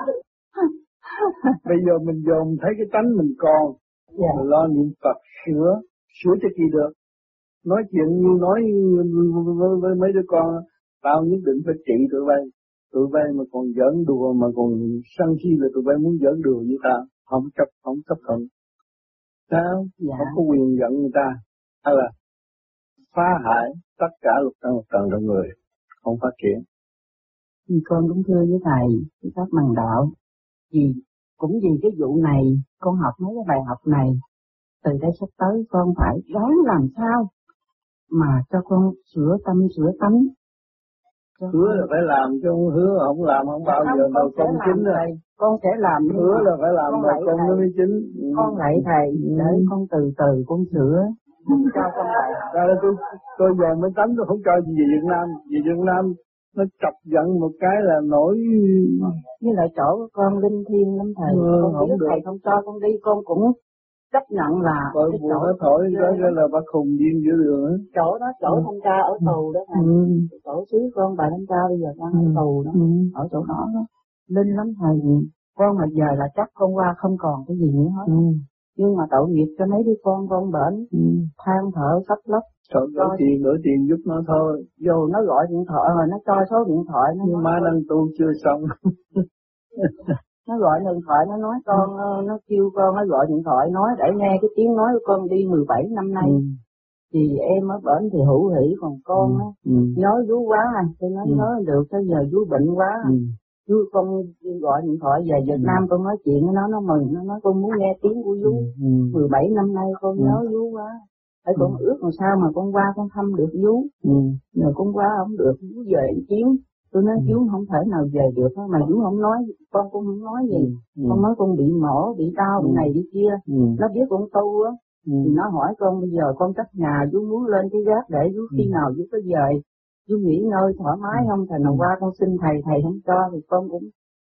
Bây giờ mình dồn thấy cái tánh mình còn, mình lo niệm Phật sửa cho kỳ được. Nói chuyện như nói với mấy đứa con, tao nhất định phải trị tụi bay mà còn giỡn đùa mà còn sân si là tụi bay muốn giỡn đùa với ta, không chấp thuận. Sao? Không có quyền giận người ta, hay là phá hại tất cả lục trần trong người, không phát triển. Con cũng thưa với thầy, cái pháp bằng đạo, vì cái vụ này, con học mấy cái bài học này, từ đây sắp tới con phải ráng làm sao mà cho con sửa tâm sửa tánh. Hứa là phải làm chứ không hứa không làm không bao giờ đâu công chính rồi. Con sẽ làm. Hứa là phải làm đâu công nó mới chính. Con lạy thầy để con từ từ con sửa. Cho con lạy. Ra là tôi giờ mới tánh tôi không cho gì về Việt Nam. Về Việt Nam nó chọc giận một cái là nổi. Với lại chỗ của con linh thiêng lắm thầy. Con biết thầy không cho con đi, con cũng chấp nhận là coi cái chỗ chỗ nó thổi đó là bác khùng điên giữa đường á. Chỗ đó chỗ thanh tra ở tù đó thầy. Chỗ xứ con bà thanh tra bây giờ đang ở tù đó. Ở chỗ đó linh lắm thầy. Con mà giờ là chắc con qua không còn cái gì nữa hết. Nhưng mà tội nghiệp cho mấy đứa con bệnh, than thở khóc lóc. Đổi tiền giúp nó thôi. Dù nó gọi điện thoại rồi nó cho số điện thoại nó. Nhưng má đang tu chưa xong. Nó gọi điện thoại nó nói con, nó kêu con nó gọi điện thoại nói để nghe cái tiếng nói của con đi 17 năm nay. Thì em ở bển thì hữu hỷ, còn con á nhớ vú quá tôi nói nhớ được, tới giờ vú bệnh quá. Vú con gọi điện thoại về Việt Nam con nói chuyện với nó mừng, nó nói con muốn nghe tiếng của vú. 17 năm nay con nhớ vú quá. Để con ước làm sao mà con qua con thăm được vú. Rồi con qua không được, vú về chiếu. Tôi nói chú không thể nào về được, mà chú không nói, con cũng không nói gì. Con nói con bị mổ, bị đau, bị này bị kia. Nó biết con tu á, thì nó hỏi con bây giờ con cất nhà, chú muốn lên cái gác để chú khi nào chú có về, chú nghỉ ngơi thoải mái không, thầy nào qua con xin thầy không cho thì con cũng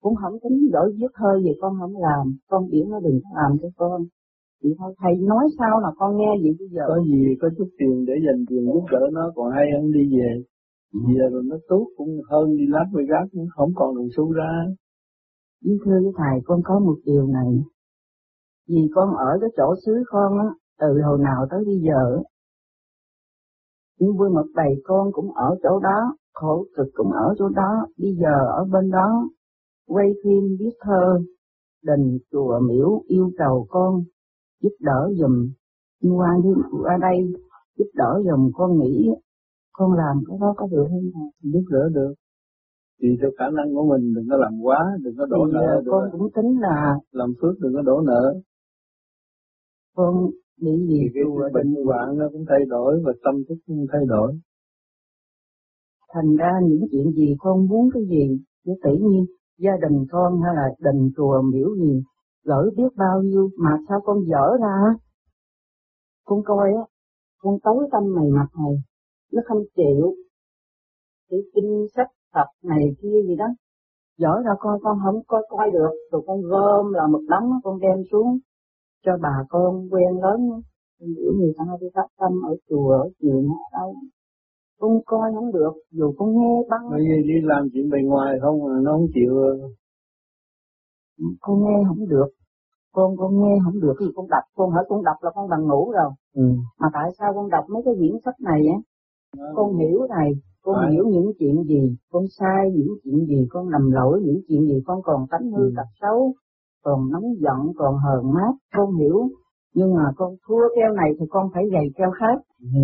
cũng không tính đổi viết hơi gì con không làm, con biển nó đừng làm cho con. Thì thôi thầy nói sao là con nghe vậy bây giờ. Có gì có chút tiền để dành tiền giúp đỡ nó còn hay hơn đi về. Giờ rồi nó tốt cũng hơn đi Las Vegas, cũng không còn đồng xu ra. Nhưng thưa với thầy, con có một điều này. Vì con ở cái chỗ xứ con á, từ hồi nào tới bây giờ, nhưng vui một bầy con cũng ở chỗ đó, khổ cực cũng ở chỗ đó, bây giờ ở bên đó, quay phim, viết thơ, đình, chùa, miễu, yêu cầu con, giúp đỡ giùm, nhưng qua đây, giúp đỡ giùm, con nghĩ, con làm cái đó có được không thầy? Giúp đỡ được. Tùy theo khả năng của mình, đừng có làm quá, đừng có đổ nợ. Con cũng tính là làm phước đừng có đổ nợ. Con bị gì cái bệnh hoạn nó cũng thay đổi và tâm thức cũng thay đổi. Thành ra những chuyện gì con muốn cái gì, chứ tự nhiên gia đình con hay là đình chùa miễu gì gửi biết bao nhiêu mà sao con dở ra. Con coi á, con tối tâm này mặt này, nó không chịu. Cái kinh sách Phật này kia gì đó, dở ra con không coi được, rồi con gom là một đống con đem xuống cho bà con quen lớn, biểu người ta đi phát tâm ở chùa, ở chiều ở đâu. Con coi không được, dù con nghe băng. Bởi vì đi làm chuyện bề ngoài không, nó không chịu. Con nghe không được, con nghe không được thì con đọc, con hỏi con đọc là con bằng ngủ rồi. Mà tại sao con đọc mấy cái quyển sách này á? Con hiểu này, con hiểu những chuyện gì, con sai những chuyện gì, con làm lỗi những chuyện gì, con còn tánh hư tật xấu, còn nóng giận, còn hờn mát, con hiểu. Nhưng mà con thua keo này thì con phải giày keo khác.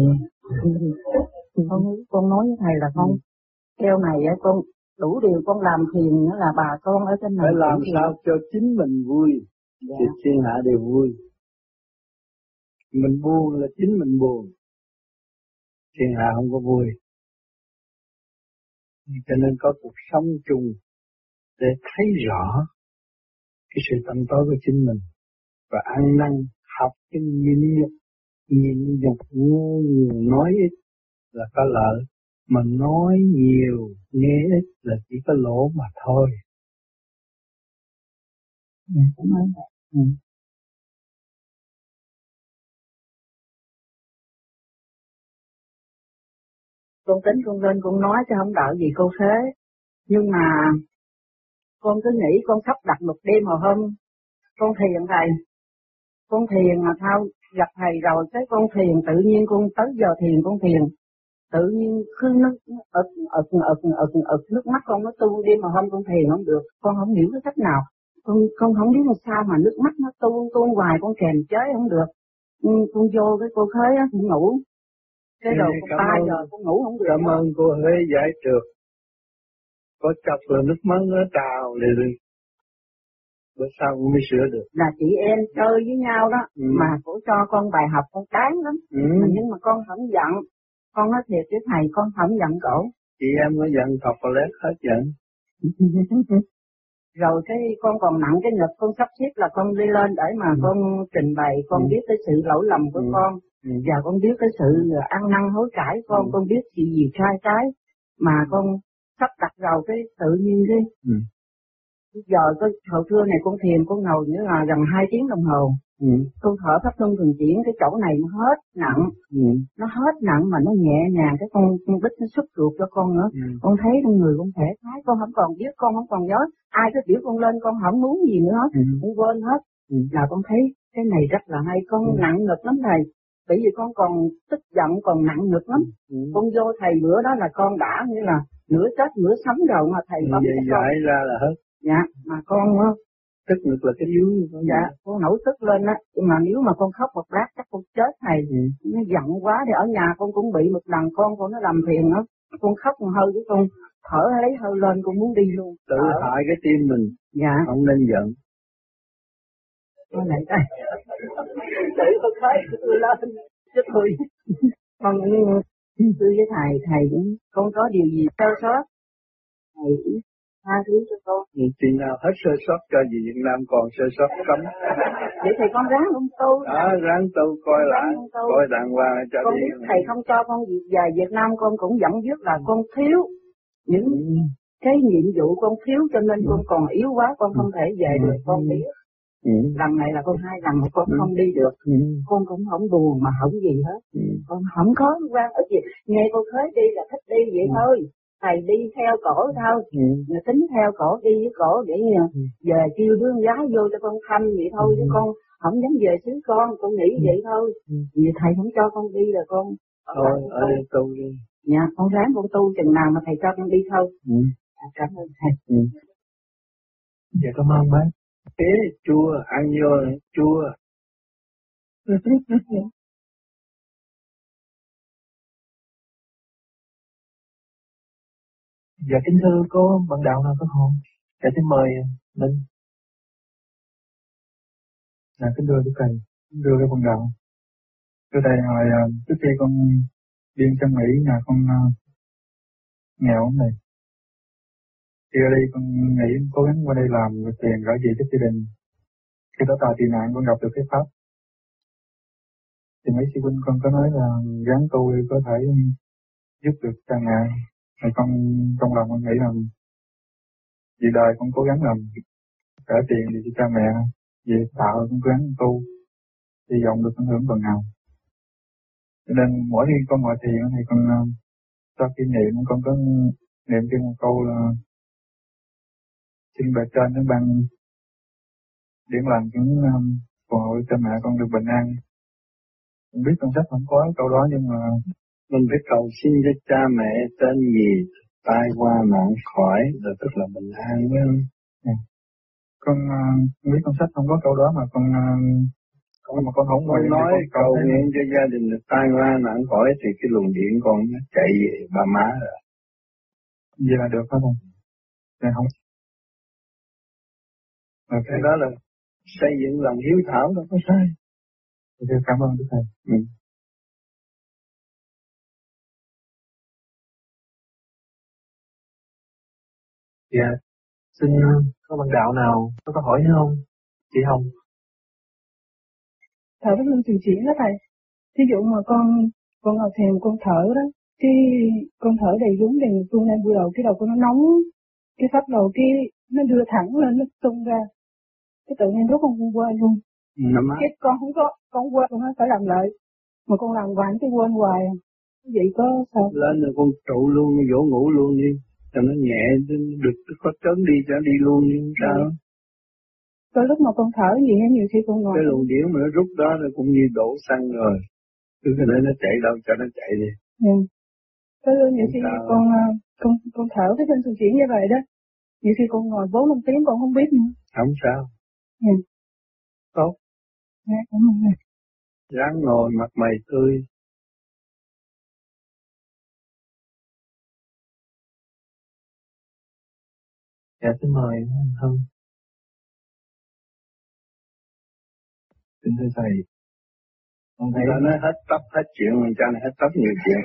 Con nói với thầy là con keo này á, con đủ điều con làm phiền nữa là bà con ở trên này. Phải làm sao cho chính mình vui, thì thiên hạ đều vui. Mình buồn là chính mình buồn, thiên hạ không có vui. Cho nên có cuộc sống chung để thấy rõ cái sự tâm tối của chính mình và ăn năn học cái nhịn nhục ngu nhiều nói ít là có lợi, mà nói nhiều nghe ít là chỉ có lỗ mà thôi. Cảm ơn thầy. Con tính con lên con nói cho không đợi gì cô Thế, nhưng mà con cứ nghĩ con sắp đặt một đêm hồi hôm con thiền thầy, con thiền mà sao gặp thầy rồi cái con thiền tự nhiên con tới giờ thiền con thiền tự nhiên cứ nó ực nước mắt con nó tuôn, đêm mà hôm con thiền không được, con không hiểu cái cách nào, con không biết làm sao mà nước mắt nó tuôn hoài, con kềm chế không được. Con vô cái cô Thế á, con ngủ cái đầu con 3 giờ con ngủ không được. Cảm ơn cô Huế giải trượt. Có chọc là nước mắt nó trào liền. Bữa sau cũng mới sửa được. Là chị em chơi với nhau đó, mà cổ cho con bài học con đáng lắm. Nhưng mà con không giận, con nói thiệt với thầy con không giận cổ. Chị em có giận thọc vào lét hết giận. Rồi cái con còn nặng cái ngực, con sắp xếp là con đi lên để mà con trình bày, con biết cái sự lỗi lầm của con, và con biết cái sự ăn năn hối cải con biết chuyện gì sai trái, mà con sắp đặt rồi cái tự nhiên đi. Giờ cái hồi trưa này con thiền con ngồi nữa là gần 2 tiếng đồng hồ. Con thở pháp luân thường chuyển, cái chỗ này nó hết nặng, nó hết nặng mà nó nhẹ nhàng, cái con bích nó xuất ruột cho con nữa. Con thấy trong người con thể thái, con không còn biết, con không còn nhớ ai cứ biểu con lên, con không muốn gì nữa hết, con quên hết. Là con thấy cái này rất là hay, con nặng ngực lắm thầy, bởi vì con còn tức giận, còn nặng ngực lắm. Con vô thầy bữa đó là con đã như là nửa chết nửa sống rồi mà thầy bấm vậy giải ra là hết. Dạ, mà con tức ngực là cái yếu. Dạ, con nổi tức lên á, mà nếu mà con khóc một lát chắc con chết thầy. Nó giận quá, thì ở nhà con cũng bị một lần con nó làm phiền nữa, con khóc một hơi với con thở lấy hơi lên, con muốn đi luôn. Tự hại cái tim mình. Dạ. Không nên giận. Con này đây, tự con thấy tôi lên, chứ tôi con tôi với thầy con có điều gì sơ sót thầy tha thứ cho con. Chuyện nào hết sơ sót cho gì Việt Nam còn sơ sót cấm. Vậy thầy con ráng không tu. Ráng tu coi lại, coi đàng hoàng cho con đi. Biết thầy không cho con về Việt Nam con cũng vẫn biết là con thiếu những cái nhiệm vụ con thiếu cho nên con còn yếu quá, con không thể về được, con biết. Lần này là con 2 lần mà con không đi được, con cũng không buồn mà không gì hết, con không có quan ức gì, nghe cô Thới đi là thích đi vậy thôi, thầy đi theo cổ thôi, tính theo cổ đi với cổ để về kêu đứa con gái vô cho con thăm vậy thôi, chứ con không dám về xứ con nghĩ vậy thôi, vì thầy không cho con đi là con ở đây tu đi. Dạ, con ráng con tu chừng nào mà thầy cho con đi thôi. Cảm ơn thầy. Dạ cảm ơn bác. Thế chua, ăn vô chua. Dạ kính thưa có bạn đạo nào có không? Dạ xin mời Linh. Dạ kính thưa quý thầy, đưa cái bạn đạo. Thưa thầy, hồi trước khi con đi trong Mỹ nhà con nghèo lắm này. Khi ở đây con nghĩ cố gắng qua đây làm được tiền gửi về cho gia đình. Khi đó tàu tị nạn con gặp được cái pháp. Thì mấy sư huynh con có nói là gắng tu để có thể giúp được cha mẹ. Rồi con trong lòng con nghĩ là vì đời con cố gắng làm trả tiền để cho cha mẹ. Vì tạo con cố gắng tu. Hy vọng được ảnh hưởng phần nào. Cho nên mỗi khi con ngồi thiền thì con sau khi niệm con có niệm thêm một câu là xin bề trên nó ban điển lành những phù hộ cho mẹ con được bình an. Không biết trong sách không có câu đó nhưng mà mình phải cầu xin cho cha mẹ tên gì tai qua nạn khỏi rồi tức là bình an phải không? Con không biết trong sách không có câu đó mà con con không nói cầu nguyện cho gia đình được tai qua nạn khỏi thì cái luồng điện con nó chạy về ba má rồi. Vậy là được phải không? Dạ không. Cái đó là xây dựng lòng hiếu thảo đâu có sai. Cảm ơn thầy. Dạ, xin có bạn đạo nào có câu hỏi nữa không? Chị Hồng. Thở với luân chuyển chuyển đó thầy. Ví dụ mà con ngồi thiền con thở đó, cái con thở đầy đúng đầy tuôn lên buổi đầu, cái đầu con nó nóng, cái pháp đầu cái nó đưa thẳng lên nó tung ra, cái tự nhiên lúc con quên luôn. Cái con không có con quên, con phải làm lại, mà con làm hoài cái quên hoài. Vậy có sao? Lên rồi con trụ luôn, dỗ ngủ luôn đi, cho nó nhẹ, được có trớn đi cho đi luôn đi, không sao. Tới lúc mà con thở gì nhiều khi con ngồi. Cái luồng điển mà nó rút đó nó cũng như đổ xăng rồi, cứ cái đấy nó chạy đâu cho nó chạy đi. Tới nhiều khi con thở cái thân sự chuyển như vậy đó, nhiều khi con ngồi 4-5 tiếng con không biết nữa. Không sao. Tốt. Cảm ơn thầy. Ráng ngồi mặt mày tươi. Dạ xin mời anh Hân. Xin thưa thầy, con thấy nó hết tóc hết chuyện, mình cho nó hết tóc nhiều chuyện.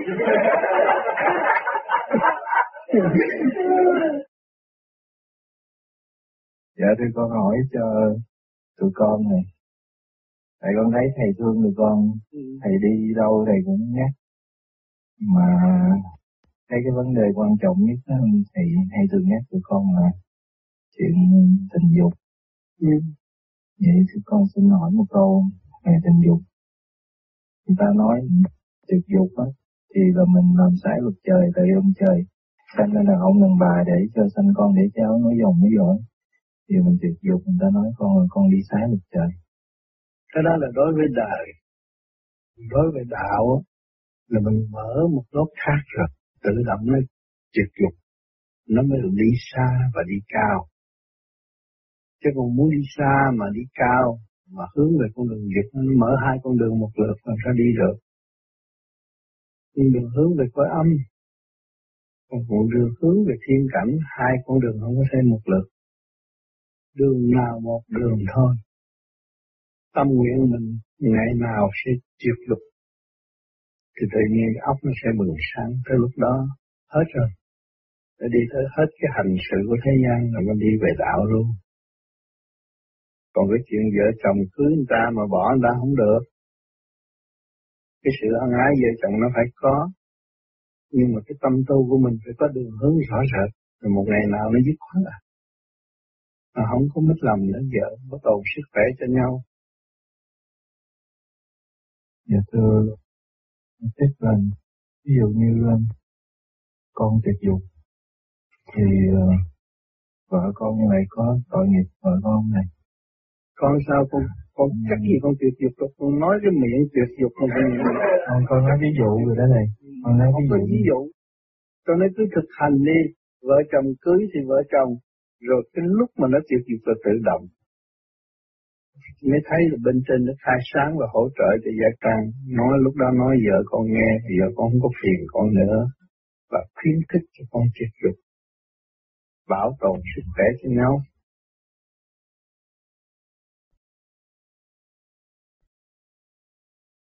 Dạ thưa con hỏi cho tụi con này. Tại con thấy thầy thương tụi con, thầy đi đâu thầy cũng nhắc. Mà thấy cái vấn đề quan trọng nhất đó, thầy hay thường nhắc tụi con là chuyện tình dục. Vậy thì con xin hỏi một câu về tình dục. Người ta nói tình dục á, thì là mình làm sai luật trời, tại ông trời sanh ra đàn ông đàn bà để cho sanh con để cháu nói dòng nói dõi. Thì mình tình dục người ta nói con đi sai luật trời. Cái đó là đối với đời. Đối với đạo là mình mở một nốt khác rồi, tự động nó trực dục, nó mới được đi xa và đi cao. Chứ còn muốn đi xa mà đi cao, mà hướng về con đường dục, nó mở hai con đường một lượt làm sao đi được. Con đường hướng về cõi âm, còn con đường hướng về thiên cảnh, hai con đường không có thể một lượt. Đường nào một đường thôi. Tâm nguyện mình ngày nào sẽ triệt dục, thì tự nhiên óc nó sẽ bừng sáng. Tới lúc đó hết rồi, để đi tới hết cái hành sự của thế gian rồi mình đi về đạo luôn. Còn cái chuyện vợ chồng cưới người ta mà bỏ người ta không được. Cái sự ân ái vợ chồng nó phải có, nhưng mà cái tâm tu của mình phải có đường hướng rõ rệt, Rồi một ngày nào nó dứt khoát à. Mà không có mít lòng nữa, vợ có tồn sức khỏe cho nhau. Dạ thưa tiếp lên, ví dụ như con tiệt dục thì vợ con như này có tội nghiệp vợ con này. Con sao con chắc gì con tiệt dục đâu, con nói cái miệng tiệt dục con con nói ví dụ rồi đó này, con nói ví dụ. Con nói cứ thực hành đi, vợ chồng cưới thì vợ chồng, rồi cái lúc mà nó tiệt dục là tự động. Mới thấy là bên trên nó khai sáng và hỗ trợ cho gia can. Nói lúc đó nói vợ con nghe, vợ con không có phiền con nữa. Và khuyến khích cho con tiệt dục. Bảo tồn sức khỏe cho nhau.